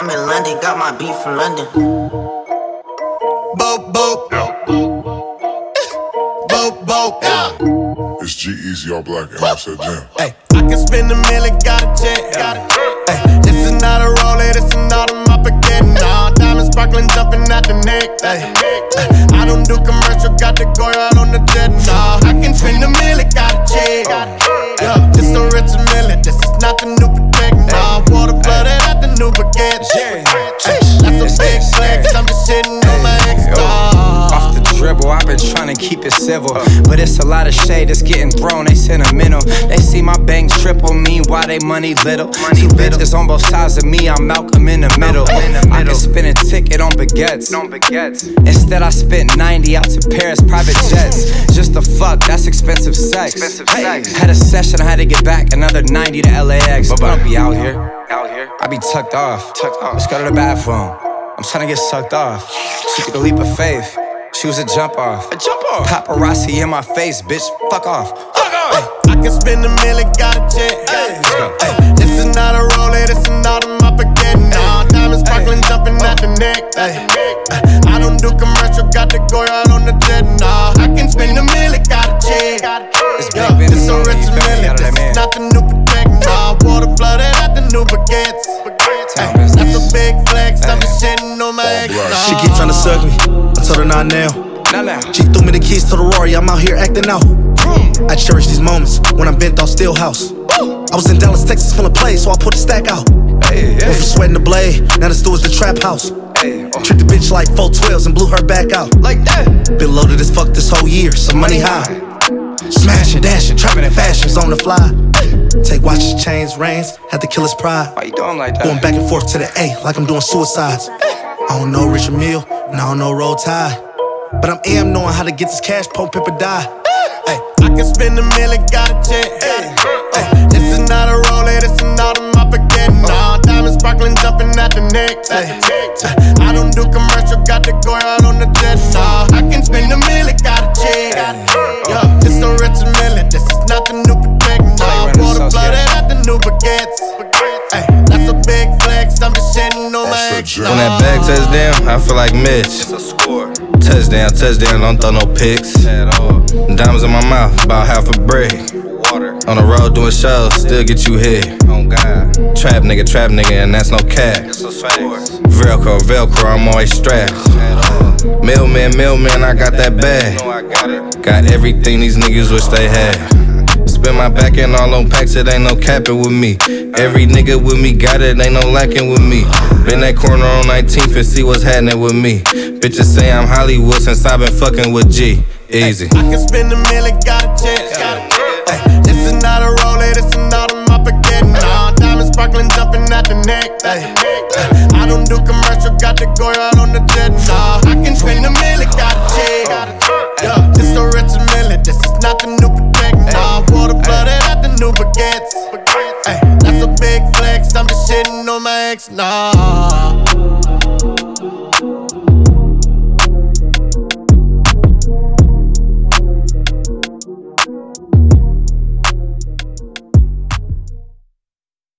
I'm in London, got my beat from London. Boat, yeah. It's G-Eazy, all black, and Offset Jam. Hey, I can spend a million, got a check. Hey, this is not a roller, this is not a Moppageddon. Nah, diamonds sparkling, jumping out the neck. Hey, I don't do commercial, got the Goya out on the jet. Nah, I can spend a million, got a check. Yeah, this a rich million, this is not the new Protect. Nah, water flooded at the new baguette. That's a big flex, I'm just shitting on my ex. Off the dribble, I've been trying to keep it civil, but it's a lot of shade that's getting thrown, they sentimental. They see my bank triple, meanwhile they money little. Two bitches on both sides of me, I'm Malcolm in the middle. I can spend a ticket on baguettes. Instead I spent 90 out to Paris, private jets. Just the fuck, that's expensive sex. Had a session, I had to get back another 90 to LAX. I don't be out here, I be tucked off. Let's go to the bathroom, I'm trying to get sucked off. She took a leap of faith, she was a jump off. Paparazzi in my face, bitch, fuck off. I can spend a million, got a check. This is not a roller, this is not a Moppageddon. Nah, diamonds sparkling, jumping out the neck. I don't do commercial, got the Goya out on the jet. Nah, I can spend a million, got a check. This a rich million, this is not the new Protect. Nah, water flooded at the new baguettes. That's a big flex, I'm just shitting on my ex. She keep tryna suck me, I told her not now. She threw me the keys to the Rory, I'm out here acting out. I cherish these moments when I'm bent off Steelhouse. I was in Dallas, Texas, feeling play, so I put the stack out. Went from sweating the blade, now the store is the trap house. Treat the bitch like 412s and blew her back out. Like that. Been loaded as fuck this whole year, so money high. Smashing, dashing, trapping in fashions on the fly. Take watches, chains, rings, had to kill his pride. Why you doing like that? Going back and forth to the A like I'm doing suicides. I don't know Richard Mille, and I don't know Roll Tide, but I'm AM knowing how to get this cash, Pope Pip or die. I can spend a million, got a check. This is not a roller, this is not a Moppageddon. Nah, diamonds sparkling, jumping out the neck. I don't do commercial, got the Goya out on the jet. Nah, I can spend a million, got a check. Yeah, this a rich million, this is not the new Protect. Nah, water flooded at the new baguettes. That's a big flex, I'm just shitting on my ex. When that bag touchdown, I feel like Mitch. Touchdown, don't throw no picks. Diamonds in my mouth, about half a brick. On the road doing shows, still get you hit. Trap nigga, and that's no cap. Velcro, I'm always strapped. Millman, I got that bag. Got everything these niggas wish they had. Spend my back end all on packs, it ain't no capping with me. Every nigga with me got it, ain't no lacking with me. Been that corner on 19th and see what's happening with me. Bitches say I'm Hollywood since I been fucking with G. Easy. I can spend a million, got a check. This is not a roller, this is not a Moppageddon. Nah, diamonds sparkling, jumping out the neck. I don't do commercial, got the Goya out on the jet. Nah, I can spend a million, got a check. Yeah, this a rich million, this is not the new Protect. Nah, water flooded at the new baguettes. That's a big flex, I'm just shitting on my ex. Nah.